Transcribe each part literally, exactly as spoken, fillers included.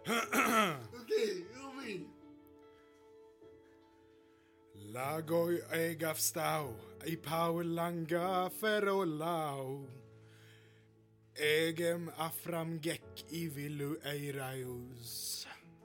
Okej, Robin. Lagoj egafstau, i paulanga ferolau. Egem afram gek i villu eiraius.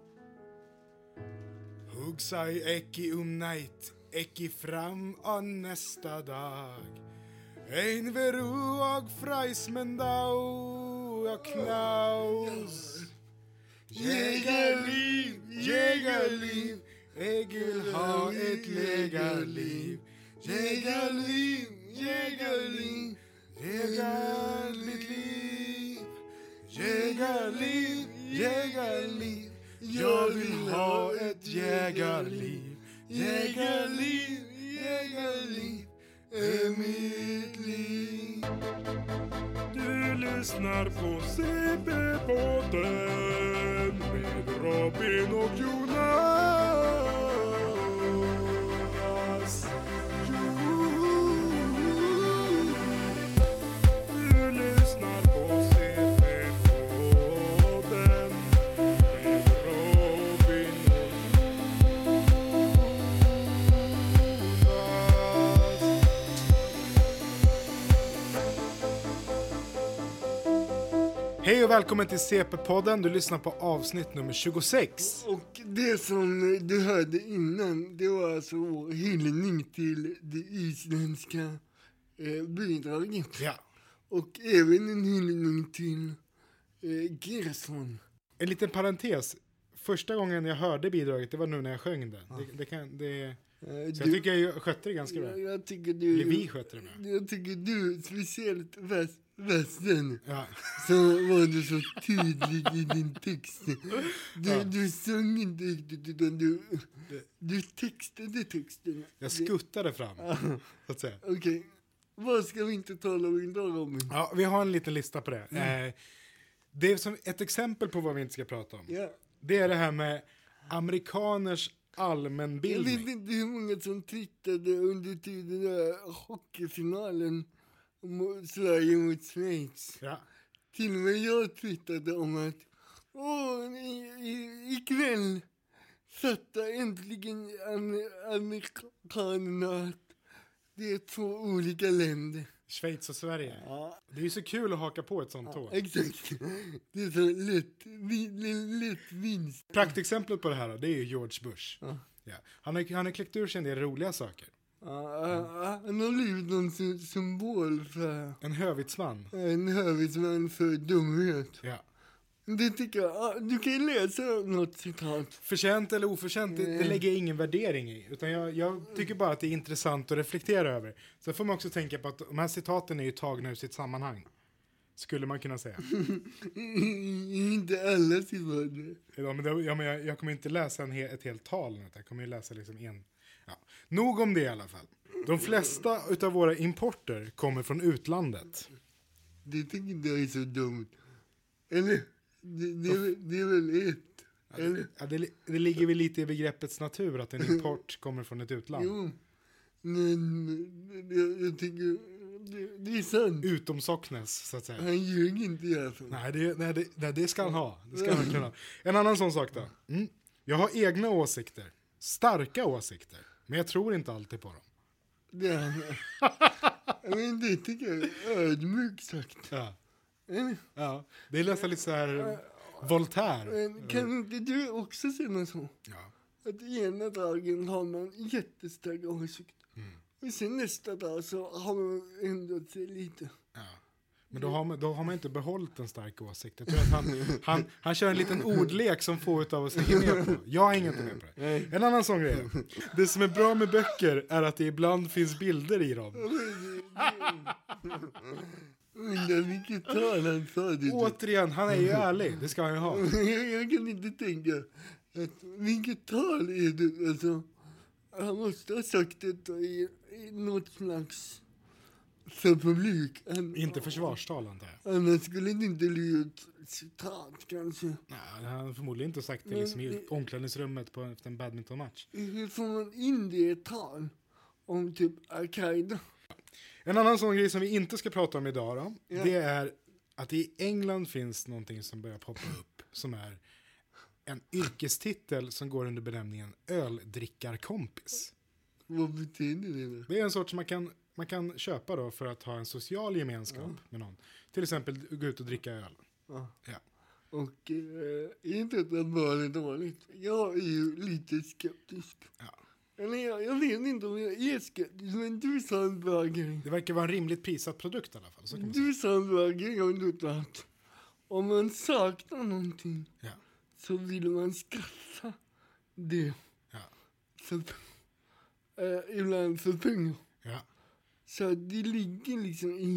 Hugsai eki umnait, eki fram an nästa dag. Ein veru och freismendau och knaus. Jägarliv, jägarliv, jag vill ha ett lägarliv. Jägarliv, jägarliv, jägarligt liv. Jägarliv, jägarliv, jag vill ha ett jägarliv. Jägarliv, jägarliv är mitt liv. Du lyssnar på C P-podden med Robin och Jonas. Du lyssnar på C P-podden med Robin och Hej och välkommen till C P-podden. Du lyssnar på avsnitt nummer tjugosex. Och det som du hörde innan, det var alltså hyllning till det isländska eh, bidraget. Ja. Och även en hyllning till eh, Gerson. En liten parentes. Första gången jag hörde bidraget, det var nu när jag sjöng det. Ja. det, det, kan, det Eh, så du, jag tycker jag skötte det ganska bra. jag, jag tycker du, Eller vi skötte det bra. Jag tycker du, speciellt väs, västen, Ja. så var du så tydlig i din text. Du, Ja. du sjöng inte riktigt, utan du, du textade texten. Jag skuttade fram, så att säga. Okej, okay. Vad ska vi inte tala om idag om? Ja, vi har en liten lista på det. Mm. Eh, det är som ett exempel på vad vi inte ska prata om. Ja. Det är det här med amerikaners Jag allmänbildning. vet inte hur många som twittrade under tiden där hockeyfinalen mot Sverige mot Schweiz. Ja. Till och med jag twittrade om att åh, i, i, ikväll satte äntligen amer- amerikanerna att det är två olika länder. Schweiz och Sverige. Ja. Det är ju så kul att haka på ett sånt tåg. Exakt. Det är så lätt, vi, lätt vinst. Praktexemplet på det här då, det är ju George Bush. Ja. Ja. Han har han har kläckt ur sig en del roliga saker. Ja, han har blivit någon sy- symbol för En hövitsman. en hövitsman för dumhet. Ja. Det tycker jag. Ja, du kan ju läsa något citat. Förtjänt eller oförtjänt, det, det lägger jag ingen värdering i. Utan jag, jag tycker bara att det är intressant att reflektera över. Sen får man också tänka på att de här citaten är ju tagna ur sitt sammanhang. Skulle man kunna säga. Inte alla citat. Ja, men det, ja, men jag, jag kommer inte läsa en he, ett helt tal. Jag kommer ju läsa liksom en... Ja. Nog om det i alla fall. De flesta utav våra importer kommer från utlandet. Det tycker inte jag är så dumt. Eller? Det, det, är, väl- det är väl ett. Eller? Ja, det, det ligger väl lite i begreppets natur att en import kommer från ett utland. Jo. Men jag, jag tycker det, det är sant. Utom Socknes, så att säga. Han ljög inte i alla fall. Nej, det, nej, det, nej, det ska han ha. Det ska han verkligen ha. En annan sån sak då. Mm. Jag har egna åsikter. Starka åsikter. Men jag tror inte alltid på dem. Det, är- men det tycker jag är ödmjukt sagt. Ja. Eller? Ja. Det är nästan lite så här Voltaire. Men kan inte du också känna så? Ja. Att i ena dagen har man jättestarka åsikter. Mm. Och sen nästa dag så har man ändrat sig lite. Ja. Men då har, man, då har man inte behållit en stark åsikt. Jag tror att han, han, han kör en liten ordlek som få utav oss hänger med på. Jag hänger inte med på det. En annan sån grej. Det som är bra med böcker är att det ibland finns bilder i dem. Undrar vilket tal han sa det. Återigen, han är ju ärlig. Det ska han ju ha. jag, jag kan inte tänka att vilket tal är det? Alltså, han måste ha sagt det i, i något slags för publik. Han, Inte försvarstal, antar jag. Annars skulle det inte bli ett citat kanske. Nej, han har förmodligen inte sagt det liksom i omklädningsrummet på efter en badmintonmatch. Hur får man in det i ett tal om typ Al-Qaida? En annan sån grej som vi inte ska prata om idag då, Ja. det är att i England finns någonting som börjar poppa upp som är en yrkestitel som går under benämningen öldrickarkompis. Vad betyder det då? Det är en sort som man kan, man kan köpa då för att ha en social gemenskap ja. med någon. Till exempel gå ut och dricka öl. Ja. Ja. Och eh, är inte det bara dåligt? Jag är ju lite skeptisk. Ja. Eller jag, jag vet inte om jag är skeptisk, men du sa en bra grej. Det verkar vara en rimligt prissatt produkt i alla fall. Så kan man du sa en bra grej om du att om man saknar någonting ja. så vill man skaffa det. Ja. För, eh, ibland för pengar. Ja. Så det ligger liksom i,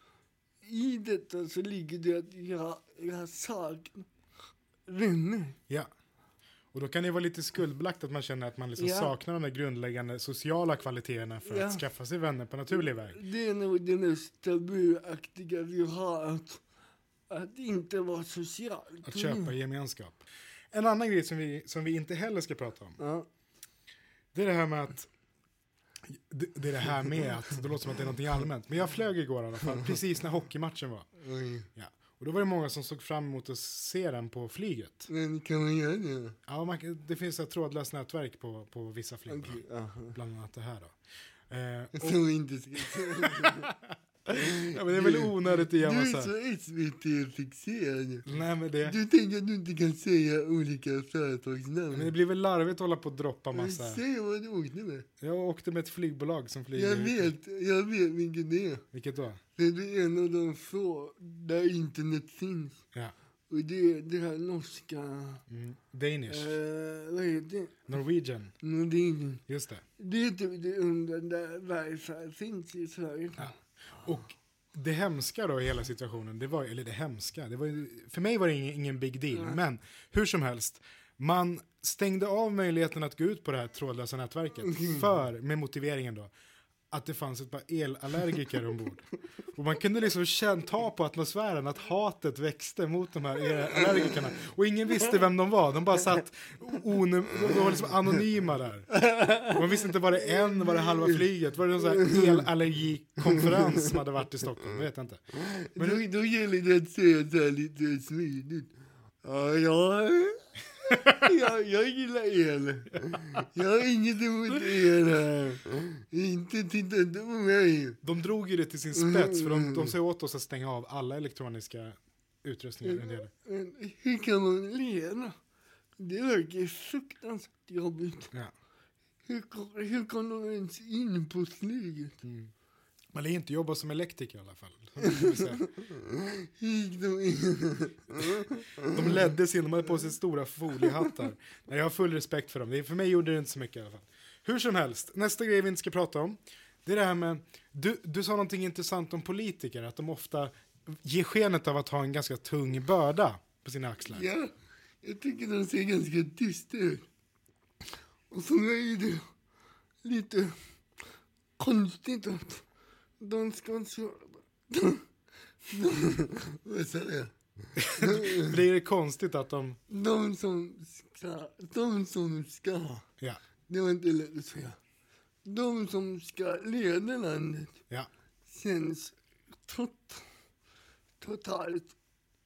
i detta så ligger det att jag, jag saknar vänner. Ja. Och då kan det vara lite skuldbelagt att man känner att man liksom ja. saknar de där grundläggande sociala kvaliteterna för ja. att skaffa sig vänner på naturlig väg. Det är nog det mest tabuaktiga vi har, att, att inte vara social. Att köpa gemenskap. En annan grej som vi, som vi inte heller ska prata om. Ja. Det är det här med att det, det är det här med att det låter som att det är någonting allmänt. Men jag flög igår i alla fall, precis när hockeymatchen var. Mm. Ja. Och då var det många som såg fram emot att se den på flyget. Men kan man göra det? Ja, man, det finns ett trådlöst nätverk på, på vissa flygbolag. Okay, bland annat det här då. Eh, och, som inte ska ja, men det är väl onödigt igen. Du är så S V T-fixerad. Nej, men det... Du tänker att du inte kan säga olika företagsnamn. Men det blir väl larvigt att hålla på och droppa massa. Säg vad du åkte med. Jag åkte med ett flygbolag som flyger. Jag vet, jag vet vilket det är. Vilket då? Det är en av de få där internet finns. Ja. Och det är det här norska... Mm. Danish. Eh, vad heter det? Norwegian. Norwegian. Just det. Det är typ det enda där wifi finns i Sverige. Ja. Och det hemska då i hela situationen, det var, eller det hemska, det var, för mig var det ingen, ingen big deal. Mm. Men hur som helst, man stängde av möjligheten att gå ut på det här trådlösa nätverket. Mm. För, med motiveringen då, att det fanns ett par elallergiker ombord. Och man kunde liksom känna, ta på atmosfären att hatet växte mot de här elallergikerna. Och ingen visste vem de var. De bara satt onum, de var liksom anonyma där. Och man visste inte, var det en, var det halva flyget? Var det någon sån här elallergikonferens som hade varit i Stockholm? Jag vet inte. Men då, då gäller det att säga så här lite smidigt. Ja, ja. jag, jag gillar el. Jag har inget emot el här. Inte titta inte på mig. De drog ju det till sin spets, för de, de sa åt oss att stänga av alla elektroniska utrustningar. Men, men hur kan man leva? Det verkar fruktansvärt jobbigt. Ja. Hur, hur kan de ens in på flyget? Mm. Man lär inte jobba som elektriker i alla fall. De leddes in, de hade på sig stora foliehattar. Nej, jag har full respekt för dem. Det, för mig gjorde det inte så mycket i alla fall. Hur som helst, nästa grej vi inte ska prata om, det är det här med, du, du sa någonting intressant om politiker, att de ofta ger skenet av att ha en ganska tung börda på sina axlar. Ja, jag tycker de ser ganska tysta ut. Och för mig är det lite konstigt att de ska så... Vad sa jag? Det är konstigt att de... De som ska... De som ska... Ja. Det var inte lätt att säga. De som ska leda landet. Ja. Känns tot, totalt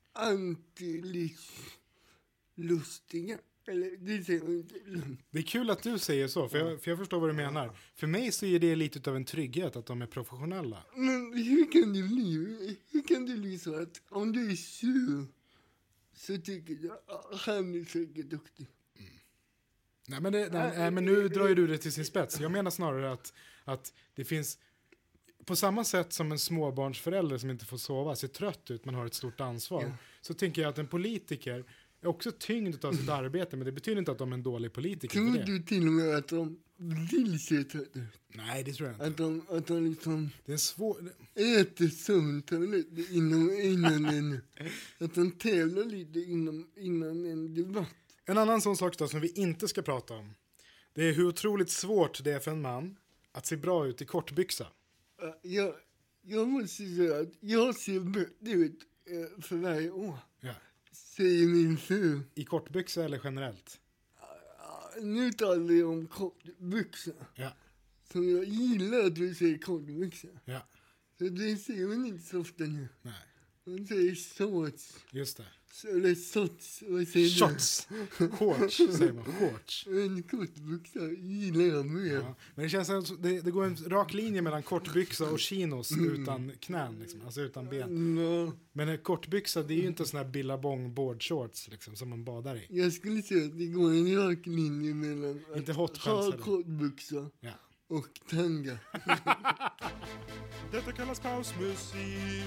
antilivslustiga. Eller, det, säger inte. Det är kul att du säger så, för jag, för jag förstår vad du menar. För mig så är det lite av en trygghet att de är professionella. Men hur kan det bli? Hur kan det bli så att om du är sur så tycker jag att han är säkert duktig? Mm. Nej, men, det, nej, nej, men nu drar ju du det till sin spets. Jag menar snarare att, att det finns... På samma sätt som en småbarnsförälder som inte får sova ser trött ut, man har ett stort ansvar. Ja. Så tänker jag att en politiker är också tyngd av sitt arbete, men det betyder inte att de är en dålig politiker. Tror du till och med att de vill se trött ut? Nej, det tror jag inte. Att de, att de liksom det är svår... äter sunt innan, innan en... Att de tävlar lite innan, innan en debatt. En annan sån sak då som vi inte ska prata om, det är hur otroligt svårt det är för en man att se bra ut i kortbyxa. Jag, jag måste säga att jag ser bättre ut för varje år. Ja. Säger min fru. I kortbyxa eller generellt? Nu talar jag om kortbyxa. Ja. Så jag gillar att du säger kortbyxa. Ja. Så det säger man inte så ofta nu. Nej. Man säger shorts. Just det. Eller shots, vad säger Shots. Shorts, säger man. Shorts. du? En kortbyxa gillar jag med. Ja. Men det känns som det, det går en rak linje mellan kortbyxa och chinos utan knän, liksom. Alltså utan ben. Ja, Men en kortbyxa, det är ju inte sån här billabong boardshorts liksom, som man badar i. jag skulle säga att det går en rak linje mellan Inte att hot ha pants, kortbyxa Ja. och tanga. Detta kallas pausmusik.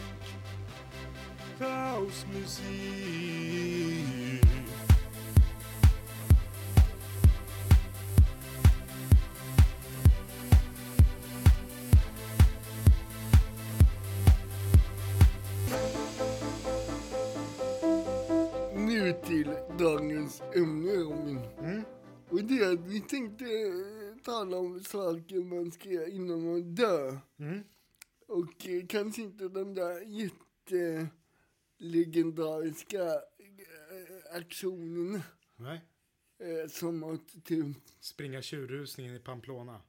Pausmusik. Nu till dagens ämne, Robin. Mm. Och det är att vi tänkte tala om saker man ska göra innan man dör. Mm. Och eh, kanske inte de där jättelegendariska eh, aktionerna. Nej. Eh, som att typ, Springa tjurrusningen i Pamplona.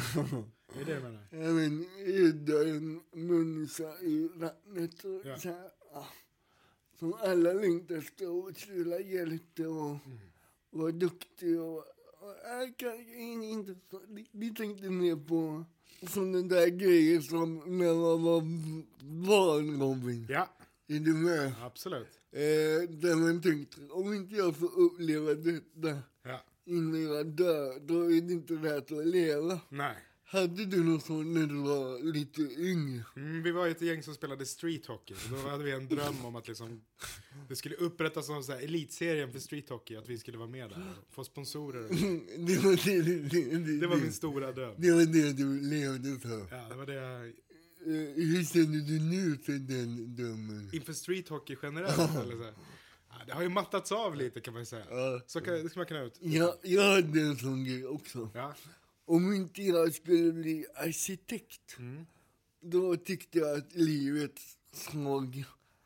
Är det du menar? jag men, rädda en människa i vattnet och Ja. så här, ah, som alla längtar efter och trilla hjälte och Mm. vara duktig och, och jag kan inte så, det, det tänkte mer på som den där grejen som när man var barn, Robin. Ja, Är du med? absolut. Eh, där man tänkte, om inte jag får uppleva detta Ja. innan jag dör, då är det inte värt att leva. Nej. Hade du något sånt när du var lite yngre? Mm, vi var ett gäng som spelade street hockey. Och då hade vi en dröm om att liksom, det skulle upprättas som så här elitserien för street hockey. Att vi skulle vara med där och få sponsorer. det var det, det, det, det, Det var min stora dröm. det var det du levde för. Ja, det var det jag... Eh, hur känner du nu för den drömmen? Inför street hockey generellt. Eller så här. Ja, det har ju mattats av lite, kan man säga. Ja. Så kan, det ska man kunna ut. Jag, jag hade en sån grej också. Ja. Om inte jag skulle bli arkitekt, Mm. då tyckte jag att livet såg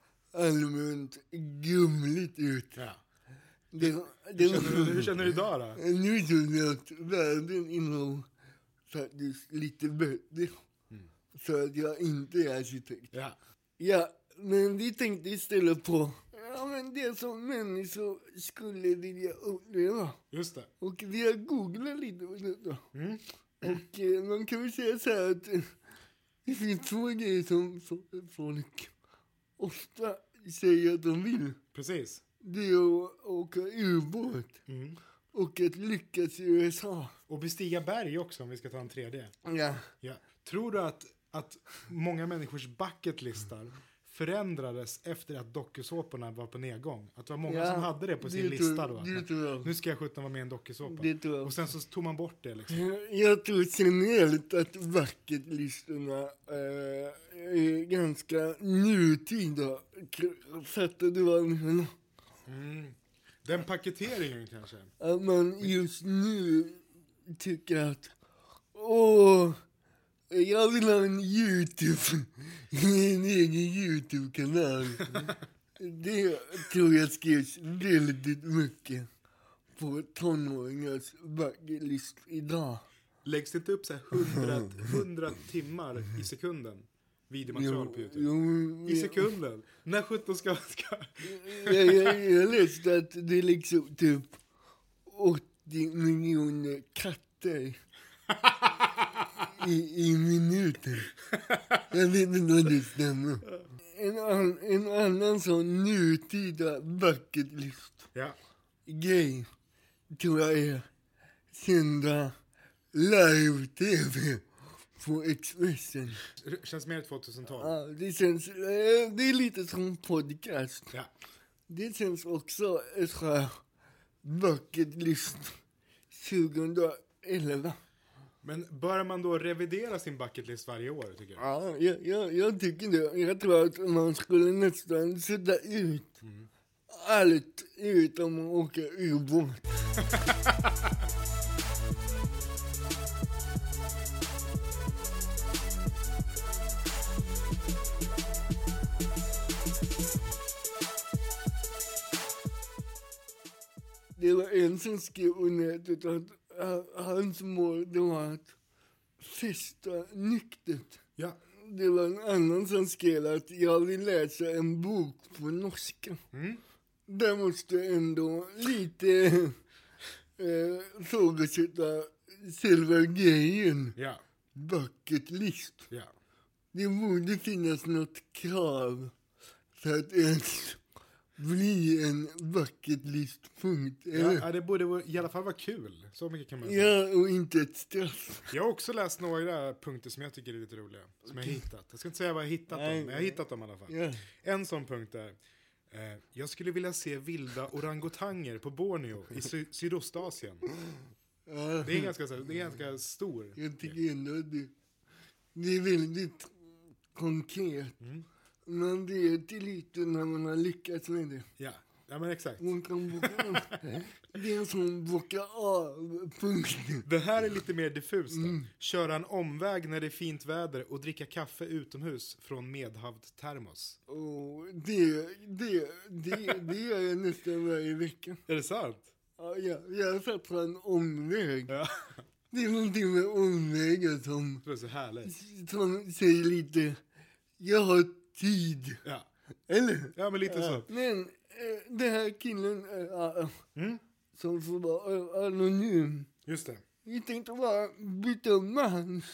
allmänt grumligt ut. Ja. Det, Hur, det, känner du, hur känner du idag då? Nu känner jag att världen inom faktiskt lite bättre. Mm. Så att jag inte är arkitekt. Ja. Ja, men vi tänkte istället på ja, men det som människor skulle vilja uppleva. Just det. Och vi har googlat lite på detta. Mm. Och eh, man kan väl säga så här att eh, det finns två grejer som, som folk ofta säger att de vill. Precis. Det är att åka ubåt Mm. och att lyckas i U S A. Och bestiga berg också, om vi ska ta en tredje. Ja. Ja. Tror du att, att många människors bucketlistar förändrades efter att dokusåporna var på nedgång? Att det var många Ja, som hade det på sin det lista tror- då? Att det man, tror jag. nu ska jag sjutton vara med i en dokusåpa. Det tror jag. Och sen så tog man bort det liksom. Jag tror generellt att bucketlistorna eh, är ganska nutida. Fattar du vad jag menar? Mm. Den paketeringen kanske. Att man just nu tycker att åh, jag vill ha en YouTube, en egen YouTube-kanal. Det tror jag skrivs väldigt mycket på tonåringars bucketlist idag. Läggs det inte upp så här hundra, hundra timmar i sekunden videomaterial på YouTube? Jo, I sekunden? När sjutton ska... ska... jag, jag, jag läste att det liksom typ åttio miljoner katter i, i minuten. Jag vet inte om det stämmer. En, an, en annan sån nutida bucketlist Ja. grej tror jag är sända live-tv på Expressen. Känns mer tjugohundratolv. Ja, det känns, eh, det är lite som podcast. Ja. Det känns också ett så här bucketlist tjugoelva. Men bör man då revidera sin bucketlist varje år, tycker jag? Ja, jag, jag, jag tycker det. Jag tror att man skulle nästan sätta ut Mm. allt utom att åka ubåt. Det var en som skrev på nätet att uh, hans mål det var att festa nyktert. Ja. det var en annan som skrev att jag vill läsa en bok på norska. Mm. Där måste ändå lite eh, frågesätta själva grejen. Ja. Bucket list. Ja. Det borde finnas något krav för att ens bli en bucket list-punkt. Ja, ja, det borde vara- i alla fall vara kul. Så mycket kan man säga. Ja, och inte ett straff. Jag har också läst några punkter som jag tycker är lite roliga. Som jag har hittat. Jag ska inte säga vad jag har hittat Nej. dem, men jag har hittat dem i alla fall. Ja. En sån punkt är eh, jag skulle vilja se vilda orangutanger på Borneo i sy- Sydostasien. Ja. Det är ganska, så- det är ganska stor. Jag tycker ändå att det, det är väldigt konkret. Mm. Men det är lite när man har lyckats med det. Ja. Ja, men exakt. Man kan boka av. Det är en sån boka av-punkt. Det här är lite mer diffust. då. Köra en omväg när det är fint väder och dricka kaffe utomhus från medhavd termos. Och det, det, det, det gör jag nästan varje vecka. Är det sant? Ja, jag, jag har satt på en omväg. Ja. Det är någonting med omvägar som, Det är så härligt. som säger lite, jag har tid. Ja. Eller? Ja, men lite så. Men eh, den här killen eh, Mm. som får vara eh, anonym. Just det. Vi tänkte bara byta med hans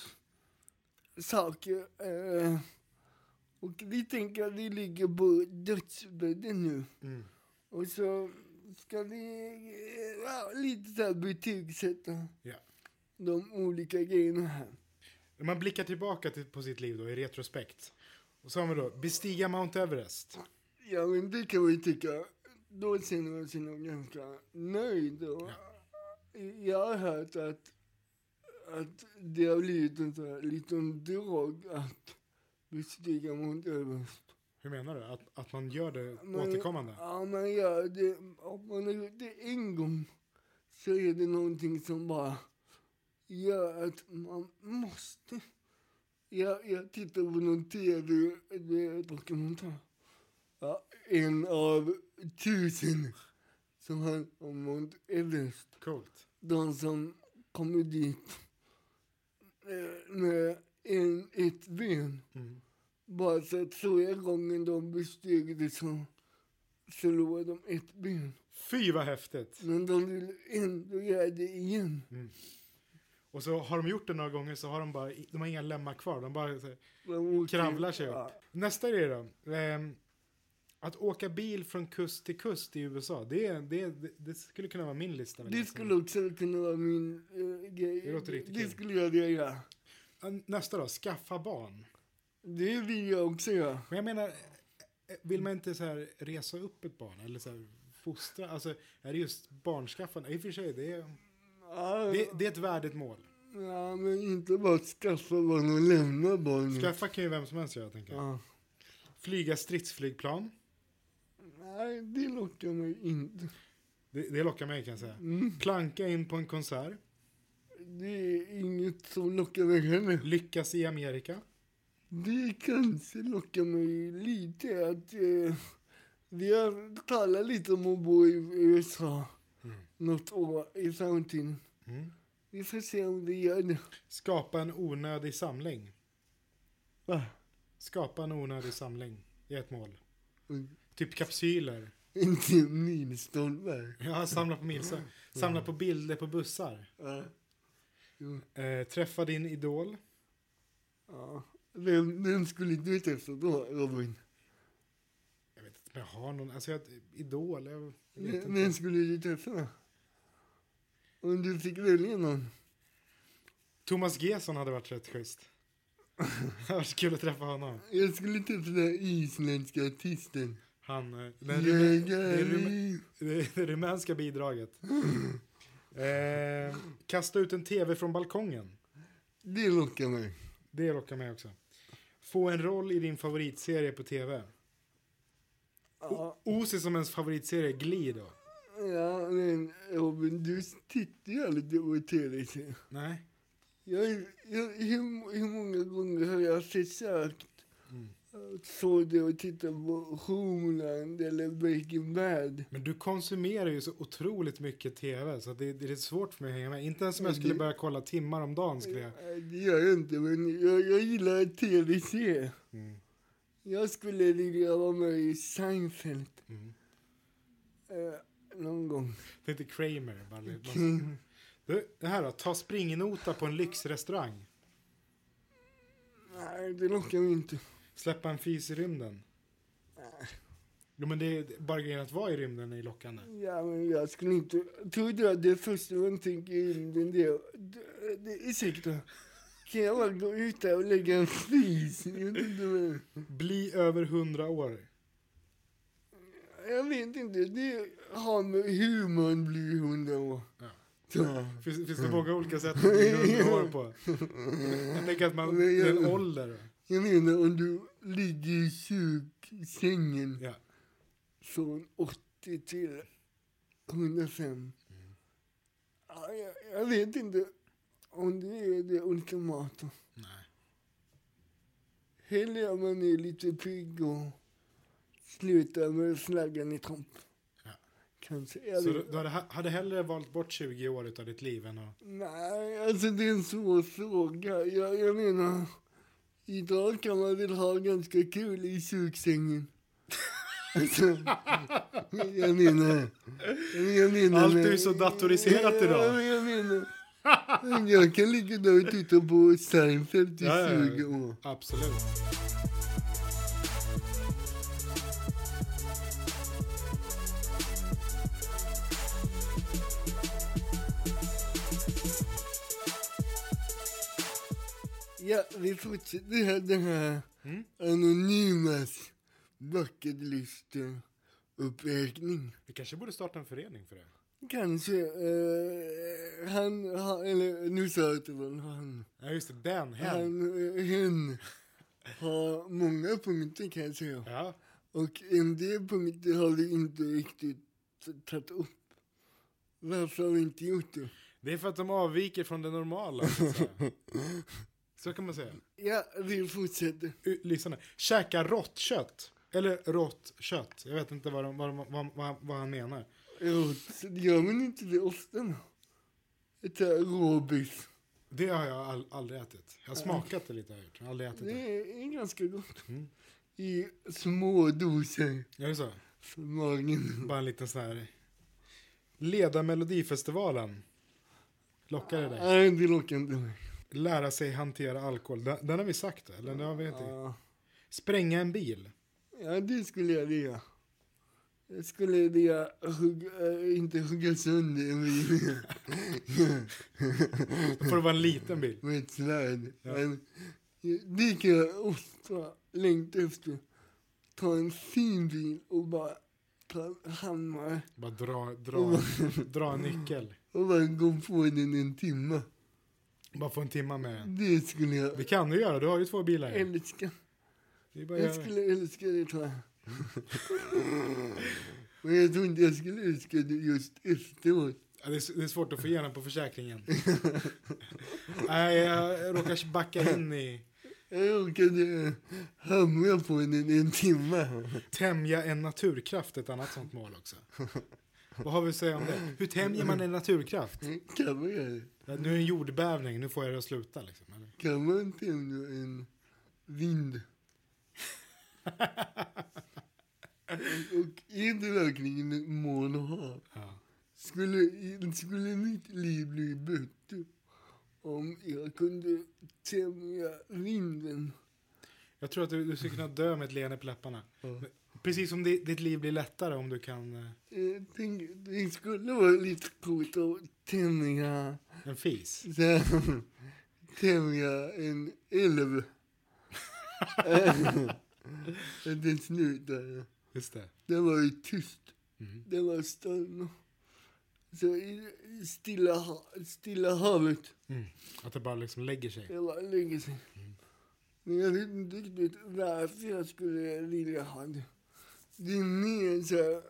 saker. Eh, och vi tänker att vi ligger på dödsbädden nu. Mm. Och så ska vi eh, ja, lite så här betygsätta Ja. de olika grejerna här. När man blickar tillbaka till, på sitt liv då, i retrospekt. Och så har vi då bestiga Mount Everest. Ja, men det kan man ju tycka. Då känner man sig nog ganska nöjd. Och jag har hört att, att det har blivit en sån här liten drog att bestiga Mount Everest. Hur menar du? Att, att man gör det Man- återkommande? Ja, man gör det. Om man har gjort det en gång så är det någonting som bara gör att man måste. Jag, jag tittar på någon tv-dokumentär. Ja, en av tusen som handlar om Mount Everest. Coolt. De som kommer dit eh, med en, ett ben. Mm. Bara så att förra gången de besteg det så förlorade de ett ben. Fy vad häftigt. Men de vill ändå göra det igen. Och så har de gjort det några gånger så har de bara, de har inga lemmar kvar. De bara så här, De åker- kravlar sig upp. Ja. Nästa grej då. Ehm, att åka bil från kust till kust i U S A. Det, är- det, är- det, det skulle kunna vara min lista. vill Det jag skulle säga. också kunna vara min äh, grej. Det låter riktigt Det kul. skulle jag vilja göra. Nästa då, skaffa barn. Det vill jag också göra. Men jag menar, eh, vill man inte så här resa upp ett barn? Eller så här fostra? Alltså, är det just barnskaffande? I och för sig, det är, Ja, det, det är ett värdigt mål. ja, men inte bara skaffa barn och lämna barn. Skaffa kan ju vem som helst göra, tänker jag. Ja. Flyga stridsflygplan. Nej, det lockar mig inte. Det, det lockar mig, kan jag säga. Mm. Planka in på en konsert. Det är inget som lockar mig heller. Lyckas i Amerika. Det kanske lockar mig lite att eh, vi har talat lite om att bo i U S A Mm. något år i framtiden. Mm. Vi får se om det gör det. Skapa en onödig samling. Va? Skapa en onödig samling. Det är ett mål. Mm. Typ kapsyler. Inte milstolpar. Ja, samla på milsar. Samla på bilder på bussar. Ja. Jo. Eh, träffa din idol. Ja. Vem, vem skulle du testa då, Robin? Jag vet inte om jag har någon. Alltså, jag, idol. Jag, jag vet Vem, inte. vem skulle du testa då? Om du fick välja någon. Thomas Gesson hade varit rätt schysst. Det hade varit kul att träffa honom. Jag skulle testa den här isländska artisten. Han, eh, den rume, det, Jägare. rume, det, det rumänska bidraget. Eh, kasta ut en tv från balkongen. Det lockar mig. Det lockar mig också. Få en roll i din favoritserie på tv. Ja. Ose som ens favoritserie, Glee då. Ja, men Robin, du tittar ju aldrig på tv-serier. Nej. Jag, jag, hur, hur många gånger har jag försökt Mm. Så det och titta på Homeland eller Breaking Bad. Men du konsumerar ju så otroligt mycket tv så det, det är svårt för mig att hänga med. Inte ens om jag skulle börja kolla timmar om dagen skulle jag. Det gör jag inte, men jag, jag gillar tv-serier. Mm. Jag skulle vilja vara med i Seinfeld. Mm. Eh, någon gång. Det är inte Kramer. Bara, Mm. du, det här då, ta springnota på en lyxrestaurang. Nej, det lockar mig inte. Släppa en fis i rymden. Nej. Jo, men det är bara grejen att vara i rymden är lockande. Ja, men jag skulle inte... Tror du att det första man tänker i rymden det är... Det, det, ursäkta. Kan jag bara gå ut där och lägga en fis? Jag vet inte vad. Bli över hundra år. Jag vet inte. Det har med hur man blir hundra år. Ja. Ja. Finns, finns det många olika sätt att bli hundra år på? Jag tänker att man... Det är en ålder. Jag menar, om du ligger i sjuksängen Ja. från åttio till hundrafem. Mm. Ja, jag, jag vet inte om det är det ultimata. Nej. Hellre om man är lite pigg och slutar med flaggan i topp. Ja. Kanske. Jag Så vet. du hade, hade hellre valt bort tjugo år utav ditt liv än att... Nej, alltså det är en svår fråga. Jag, jag menar, idag kan man väl ha ganska kul i sjuksängen. Alltså, jag menar... Jag menar Allt är så datoriserat idag. Jag, jag menar... Jag kan ligga där och titta på Seinfeld i Ja, ja, ja. tjugo år. Absolut. Ja, vi fortsätter här, den här Mm. anonymas bucket list-uppräkning. Vi kanske borde starta en förening för det. Kanske. Eh, han, ha, eller nu sa jag inte vad han. Ja, just det. Den, hen. Han, eh, hen har många punkter kan jag säga. Ja. Och en del punkter har vi inte riktigt tagit upp. Varför har vi inte gjort det? Det är för att de avviker från det normala. Så, att säga. Så kan man säga. Ja, vi fortsätter. U- Lyssna. Käka rått kött. Eller rått kött. Jag vet inte vad, de, vad, de, vad, vad, vad han menar. Rått, gör man inte det ofta? Ett här råbiff. Det har jag all, aldrig ätit. Jag har smakat det lite. Har jag gjort. Jag har aldrig ätit det. Det är ganska gott. Mm. I små doser Är det så? för magen. Bara en liten sån här... Leda Melodifestivalen. Lockar det dig? Nej, det lockar inte mig. Lära sig hantera alkohol. Den, den har vi sagt, eller? Den har vi inte. Ja. Spränga en bil. Ja, det skulle jag vilja. Jag skulle vilja hugga, äh, inte hugga sönder en bil. Då får det vara en liten bil. Med ett svärd. Ja. Men det kan jag ofta längta efter. Ta en fin bil och bara ta en hammare. Bara dra, dra, dra en nyckel. Och bara gå på den en timme. Bara få en timma med. Det skulle jag Det kan du göra, du har ju två bilar. älska. Det är bara Jag att göra. skulle älska det, tror jag. Men jag tror inte jag skulle älska det just efteråt. Ja, det, är, det är svårt att få igenom på försäkringen. Nej, jag råkar backa in i Jag råkade hamra på den i en timme. tämja en naturkraft, ett annat sånt mål också. Vad har vi att säga om det? Hur tämjer man en naturkraft? Kan man göra det? Ja, nu är det en jordbävning, nu får jag det att sluta. Liksom, eller? Kan man tämja en vind? Och är det verkligen ett mål att ha? Ja. Skulle, skulle mitt liv bli bättre om jag kunde tämja vinden? Jag tror att du, du skulle kunna dö med ett leende på läpparna. Ja. Precis som det, ditt liv blir lättare om du kan... Eh, Jag tänker, det skulle vara lite coolt att tämja, en fis. så här, tämja en älv. Att den slutar. Just det. Det var ju tyst. Mm. Det var stund. Så i i stilla, ha- stilla havet, Mm. Att det bara liksom lägger sig. det var länge sedan. Mm. Men jag vet inte riktigt varför jag skulle vilja ha det. Det är mer så här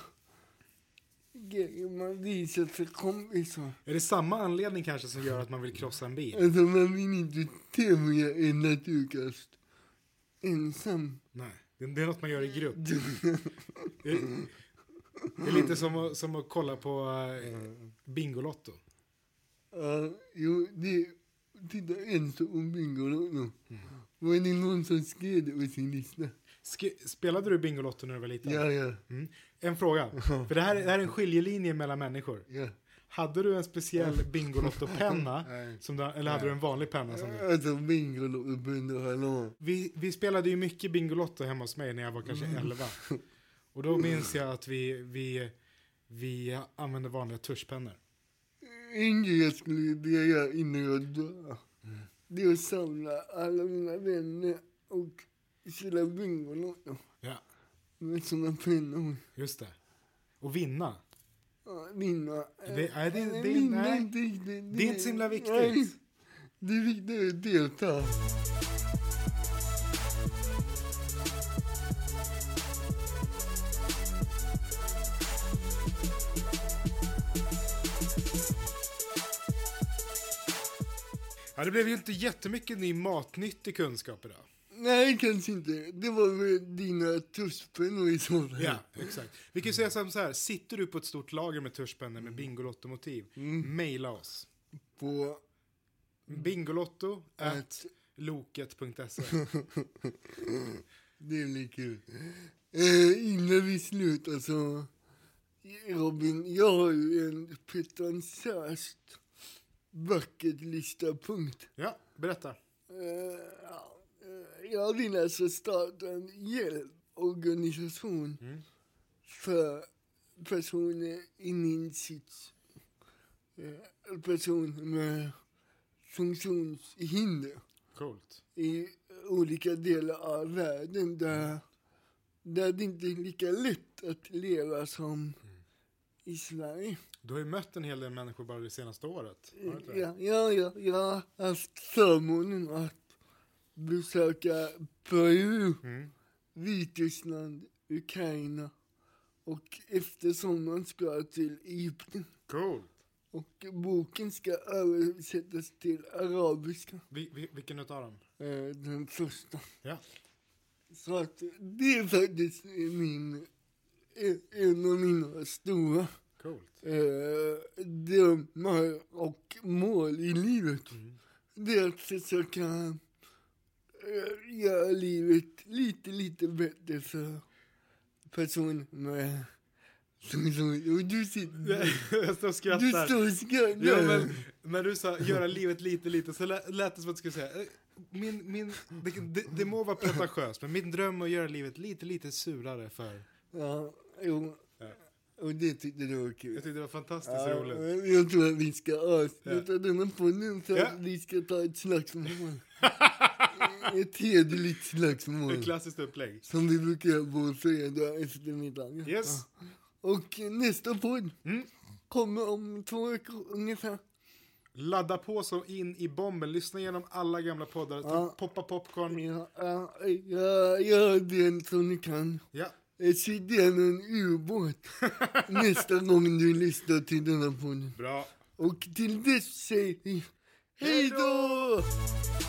grejer man visar för kompisar. Är det samma anledning kanske som gör att man vill krossa en bil? Alltså man vill inte tämja en naturkraft ensam. Nej, det, det är något man gör i grupp. det, är, det är lite som att, som att kolla på uh, Bingolotto. Ja, uh, jo, det... Titta, ensam om Bingolotto. Mm. Var det någon som skrev det på sin lista? Sk- spelade du Bingolotto när du var liten? Ja, ja. Mm. En fråga. För det här, det här är en skiljelinje mellan människor. Ja. Hade du en speciell Bingolotto-penna? som du, eller hade du en vanlig penna? Som du? Alltså Bingolotto-penna. Vi, vi spelade ju mycket Bingolotto hemma hos mig när jag var kanske elva. Och då minns jag att vi, vi, vi använde vanliga tuschpennor. Inget jag skulle vilja göra innan jag dör. Mm. Det är att samla alla mina vänner och spela Bingolotto. Ja. Med sådana pennor. Just det. Och vinna. Ja, vinna. Det, nej, det, det, det, vinna nej. Inte, det, det, det är inte så himla viktigt. Nej, det är viktigt att delta. Ja, det blev ju inte jättemycket ny matnyttig kunskap idag. Nej, kanske inte. Det var väl dina tuschpennor i så fall. Ja, exakt. Vi kan ju säga så här. Sitter du på ett stort lager med tuschpennor med Bingolotto-motiv, mm. mejla oss. På bingolotto at loket punkt se. Det är lite kul. Eh, innan vi slutar så... Robin, jag har ju en pretentiöst bucketlista-punkt. Ja, berätta. Uh, jag vill alltså starta en hjälporganisation mm. för personer i min sits. Uh, personer med funktionshinder. Coolt. I olika delar av världen där, där det inte är lika lätt att leva som mm. i Sverige. Du har ju mött en hel del människor bara det senaste året. Ja, ja, ja, jag har haft förmånen att besöka Peru, mm. Vitryssland, Ukraina och efter sommaren ska jag till Egypten. Coolt. Och boken ska översättas till arabiska. Vi, vi, vilken utav dem? Eh, den första. Ja. Så att det är faktiskt min, en av mina stora Coolt. Eh, drömmar och mål i livet. Mm. Det är att försöka eh, göra livet lite, lite bättre för personer med... Som, som, och du sitter... Jag står och skrattar. Du står och skrattar. Ja, men när du sa göra livet lite, lite så lät, lät det som att du skulle säga... Min, min, det, det, det må vara pretentiöst, men min dröm är att göra livet lite, lite surare för... Ja, jo... Och det tyckte du var kul. Jag tyckte det var fantastiskt ja, roligt. Jag tror att vi ska avsluta ja. denna podden så ja. att vi ska ta ett slagsmål. Ett hederligt slagsmål. Ett klassiskt upplägg. Som vi brukar göra på fredag eftermiddag. Yes. Ja. Och nästa podd mm. kommer om två veckor ungefär. Ladda på så in i bomben. Lyssna igenom alla gamla poddar. Ja. Poppa popcorn. Ja, ja, ja, gör det som ni kan. Ja. Sitt gärna en ubåt nästa gång du lyssnar till denna podden. Bra. Och till dess säger vi hej då!